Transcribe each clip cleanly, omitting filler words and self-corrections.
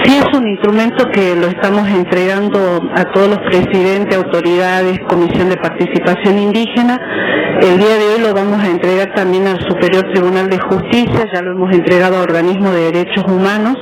Sí, es un instrumento que lo estamos entregando a todos los presidentes, autoridades, Comisión de Participación Indígena. El día de hoy lo vamos a entregar también al Superior Tribunal de Justicia, ya lo hemos entregado a organismos de derechos humanos.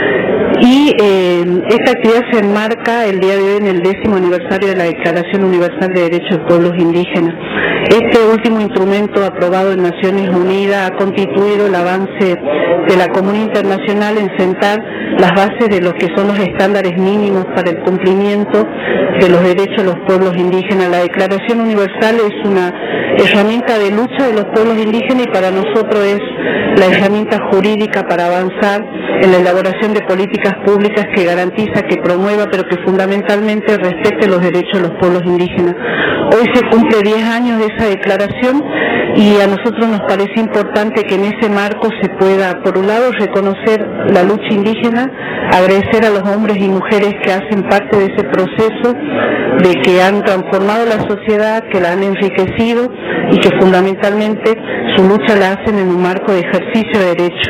Y esta actividad se enmarca el día de hoy en el 10º aniversario de la Declaración Universal de Derechos de Pueblos Indígenas. Este último instrumento aprobado en Naciones Unidas ha constituido el avance de la comunidad internacional en sentar las bases de lo que son los estándares mínimos para el cumplimiento de los derechos de los pueblos indígenas. La Declaración Universal es una herramienta de lucha de los pueblos indígenas y para nosotros es la herramienta jurídica para avanzar en la elaboración de políticas públicas que garantiza, que promueva, pero que fundamentalmente respete los derechos de los pueblos indígenas. Hoy se cumple 10 años de esa declaración y a nosotros nos parece importante que en ese marco se pueda, por un lado, reconocer la lucha indígena, agradecer a los hombres y mujeres que hacen parte de ese proceso, de que han transformado la sociedad, que la han enriquecido y que fundamentalmente su lucha la hacen en un marco de ejercicio de derecho.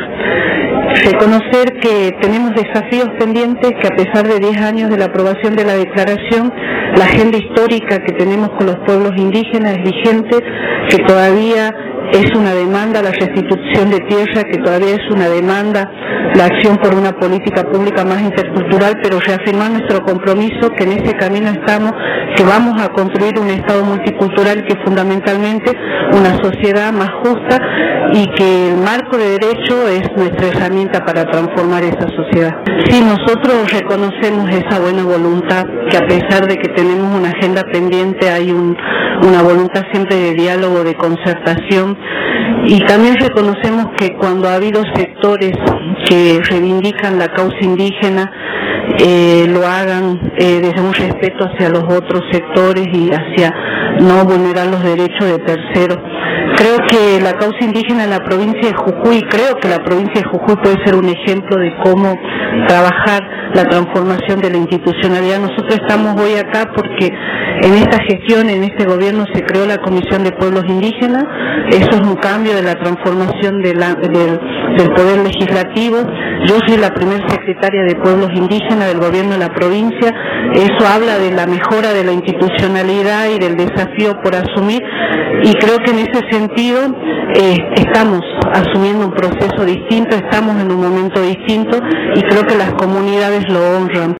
Reconocer que tenemos desafíos pendientes, que a pesar de 10 años de la aprobación de la declaración, la agenda histórica que tenemos con los pueblos indígenas es vigente, que todavía es una demanda la restitución de tierra, que todavía es una demanda la acción por una política pública más intercultural, pero reafirmar nuestro compromiso que en ese camino estamos, que vamos a construir un Estado multicultural que fundamentalmente una sociedad más justa y que el marco de derecho es nuestra herramienta para transformar esa sociedad. Sí, nosotros reconocemos esa buena voluntad, que a pesar de que tenemos una agenda pendiente hay una voluntad siempre de diálogo, de concertación, y también reconocemos que cuando ha habido sectores que reivindican la causa indígena, lo hagan desde un respeto hacia los otros sectores y hacia no vulnerar los derechos de terceros. Creo que la causa indígena en la provincia de Jujuy, creo que la provincia de Jujuy puede ser un ejemplo de cómo trabajar la transformación de la institucionalidad. Nosotros estamos hoy acá porque en esta gestión, en este gobierno se creó la Comisión de Pueblos Indígenas. Eso es un cambio de la transformación del Poder Legislativo. Yo soy la primera secretaria de Pueblos Indígenas del gobierno de la provincia. Eso habla de la mejora de la institucionalidad y del desafío por asumir, y creo que en ese sentido estamos asumiendo un proceso distinto, estamos en un momento distinto y creo que las comunidades lo honran.